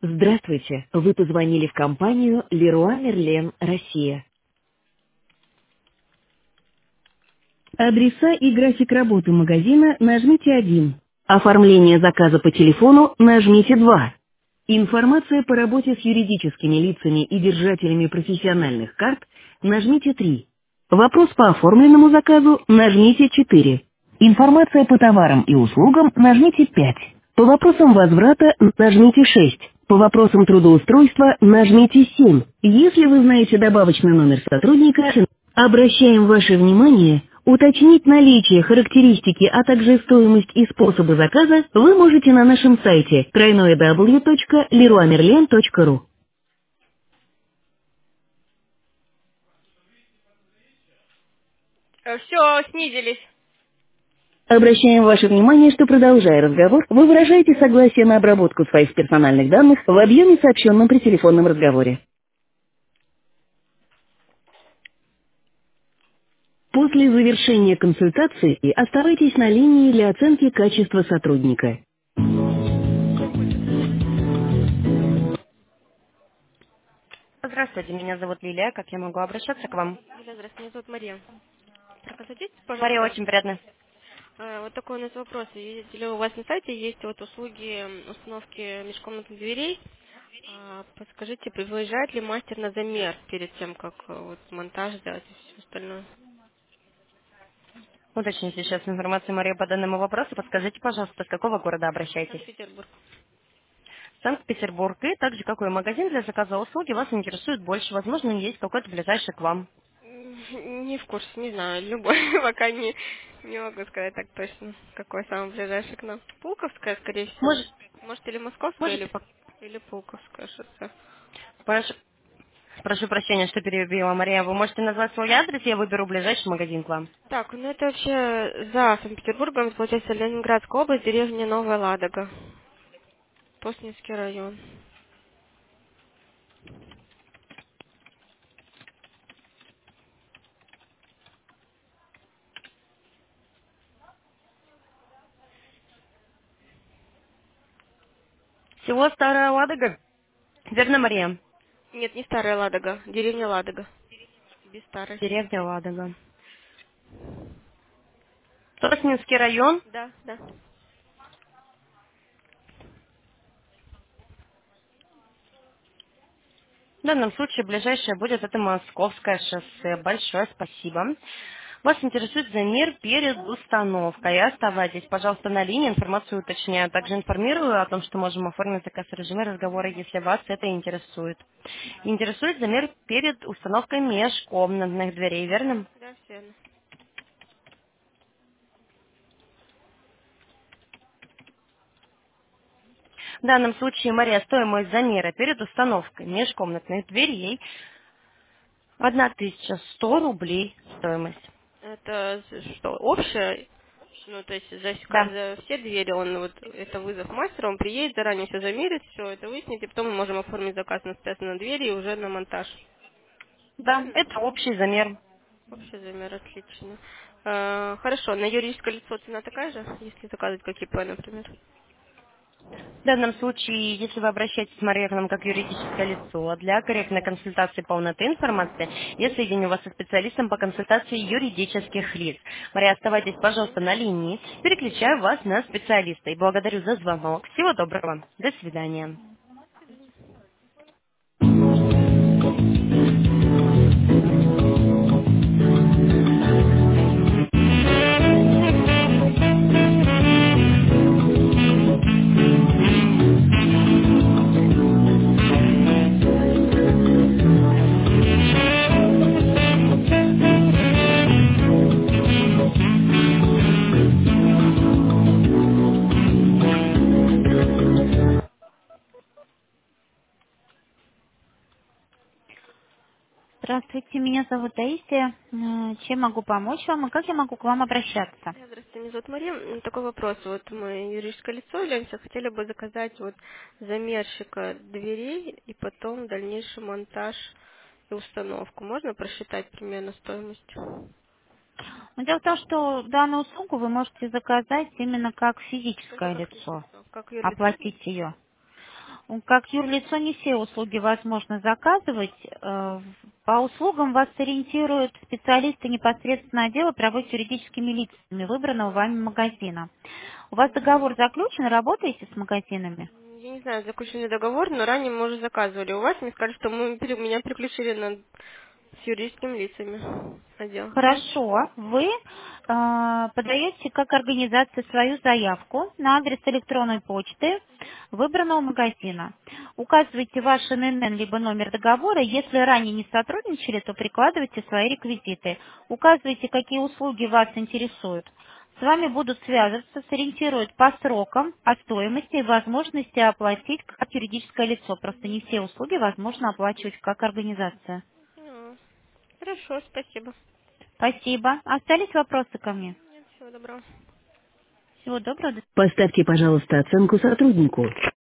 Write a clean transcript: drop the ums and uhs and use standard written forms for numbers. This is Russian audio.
Здравствуйте, вы позвонили в компанию Leroy Merlin, Россия. Адреса и график работы магазина нажмите 1. Оформление заказа по телефону нажмите 2. Информация по работе с юридическими лицами и держателями профессиональных карт нажмите 3. Вопрос по оформленному заказу нажмите 4. Информация по товарам и услугам нажмите 5. По вопросам возврата нажмите 6. По вопросам трудоустройства нажмите 7. Если вы знаете добавочный номер сотрудника, обращаем ваше внимание, уточнить наличие, характеристики, а также стоимость и способы заказа вы можете на нашем сайте www.leroymerlin.ru. Все, снизились. Обращаем ваше внимание, что, продолжая разговор, вы выражаете согласие на обработку своих персональных данных в объеме, сообщенном при телефонном разговоре. После завершения консультации оставайтесь на линии для оценки качества сотрудника. Здравствуйте, меня зовут Лилия. Как я могу обращаться к вам? Юля, здравствуйте, меня зовут Мария. Проконсультируйтесь, Мария, пожалуйста. очень приятно. Вот такой у нас вопрос. Видите ли, у вас на сайте есть вот услуги установки межкомнатных дверей. Подскажите, выезжает ли мастер на замер перед тем, как вот монтаж сделать и все остальное? Уточните сейчас информацию, Мария, по данному вопросу. Подскажите, пожалуйста, с какого города обращаетесь? Санкт-Петербург. Санкт-Петербург. И также какой магазин для заказа услуги вас интересует больше? Возможно, есть какой-то ближайший к вам. Не в курсе, не знаю, любой, пока не могу сказать так точно, какой самый ближайший к нам. Пулковская, скорее всего. Может, Может, или Московская, можете... или Пулковская шоссе. Прошу, прошу прощения, что перебила, Мария. Вы можете назвать свой адрес, я выберу ближайший магазин к вам. Так, ну это вообще за Санкт-Петербургом, получается, Ленинградская область, деревня Новая Ладога, Постнинский район. Село Старая Ладога. Верно, Мария? Нет, не Старая Ладога, деревня Ладога, без старой. Деревня Ладога. Тоснинский район. Да, да. В данном случае ближайшее будет это Московское шоссе. Большое спасибо. Вас интересует замер перед установкой. Оставайтесь, пожалуйста, на линии, информацию уточняю. Также информирую о том, что можем оформить заказ в режиме разговора, если вас это интересует. Интересует замер перед установкой межкомнатных дверей, верно? Да, все верно. В данном случае, Мария, стоимость замера перед установкой межкомнатных дверей 1100 рублей стоимость. Это что, общее? Ну, то есть Да. за все двери он вот это вызов мастера, он приедет, заранее все замерит, все это выяснит, и потом мы можем оформить заказ на двери и уже на монтаж. Да, Правильно? это общий замер. Общий замер, отлично. Хорошо, на юридическое лицо цена такая же, если заказывать как ИП, например? В данном случае, если вы обращаетесь, Мария, к нам как юридическое лицо, для корректной консультации полноты информации, я соединю вас со специалистом по консультации юридических лиц. Мария, оставайтесь, пожалуйста, на линии. Переключаю вас на специалиста и благодарю за звонок. Всего доброго. До свидания. Здравствуйте, меня зовут Таисия. Чем могу помочь вам и как я могу к вам обращаться? Здравствуйте, меня зовут Мария. Такой вопрос. Вот мы юридическое лицо являемся, хотели бы заказать вот замерщика дверей и потом дальнейший монтаж и установку. Можно просчитать примерно стоимость? Но дело в том, что данную услугу вы можете заказать именно как Только физическое как лицо, физлицо. Как юрлицо нет? оплатить ее. Как юрлицо не все услуги возможно заказывать. По услугам вас ориентируют специалисты непосредственно отдела по работе с юридическими лицами выбранного вами магазина. У вас договор заключен, работаете с магазинами? Я не знаю, заключен ли договор, но ранее мы уже заказывали у вас. Мне сказали, что меня переключили с юридическими лицами отдел. Хорошо. Вы подаете как организация свою заявку на адрес электронной почты выбранного магазина. Указываете ваш ННН либо номер договора. Если ранее не сотрудничали, то прикладывайте свои реквизиты. Указывайте, какие услуги вас интересуют. С вами будут связываться, сориентируют по срокам, о стоимости и возможности оплатить как юридическое лицо. Просто не все услуги возможно оплачивать как организация. А, Хорошо, спасибо. Спасибо. Остались вопросы ко мне? Всего доброго. Всего доброго. Поставьте, пожалуйста, оценку сотруднику.